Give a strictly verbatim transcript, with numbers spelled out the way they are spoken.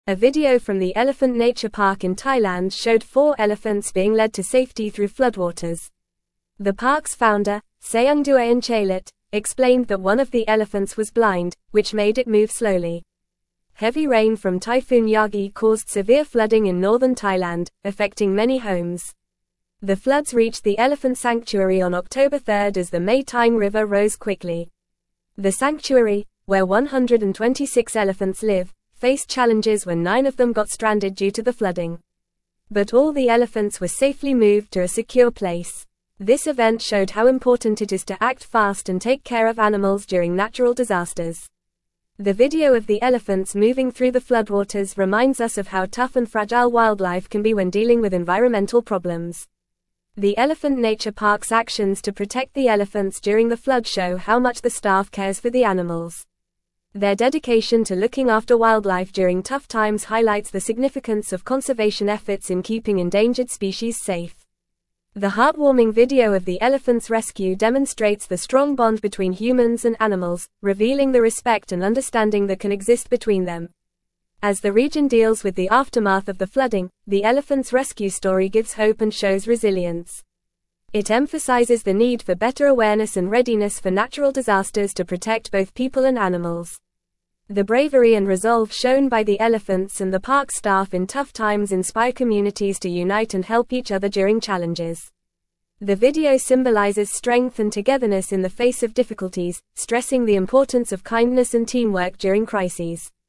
A video from the Elephant Nature Park in Thailand showed four elephants being led to safety through floodwaters. The park's founder, Sayungdua Inchalit, explained that one of the elephants was blind, which made it move slowly. Heavy rain from Typhoon Yagi caused severe flooding in northern Thailand, affecting many homes. The floods reached the elephant sanctuary on October third as the Mae Taeng River rose quickly. The sanctuary, where one hundred twenty-six elephants live, faced challenges when nine of them got stranded due to the flooding. But all the elephants were safely moved to a secure place. This event showed how important it is to act fast and take care of animals during natural disasters. The video of the elephants moving through the floodwaters reminds us of how tough and fragile wildlife can be when dealing with environmental problems. The Elephant Nature Park's actions to protect the elephants during the flood show how much the staff cares for the animals. Their dedication to looking after wildlife during tough times highlights the significance of conservation efforts in keeping endangered species safe. The heartwarming video of the elephants' rescue demonstrates the strong bond between humans and animals, revealing the respect and understanding that can exist between them. As the region deals with the aftermath of the flooding, the elephants' rescue story gives hope and shows resilience. It emphasizes the need for better awareness and readiness for natural disasters to protect both people and animals. The bravery and resolve shown by the elephants and the park staff in tough times inspire communities to unite and help each other during challenges. The video symbolizes strength and togetherness in the face of difficulties, stressing the importance of kindness and teamwork during crises.